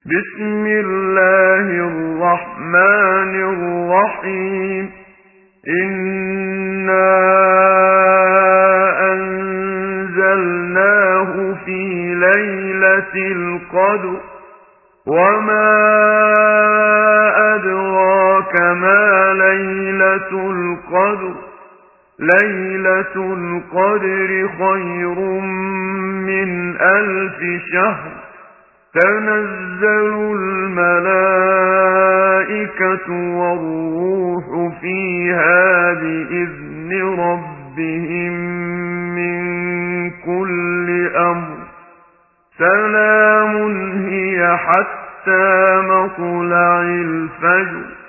بسم الله الرحمن الرحيم. إنا أنزلناه في ليلة القدر وما أدراك ما ليلة القدر. ليلة القدر خير من 1000 شهر. تنزل الملائكة والروح فيها بإذن ربهم من كل أمر. سلام هي حتى مطلع الفجر.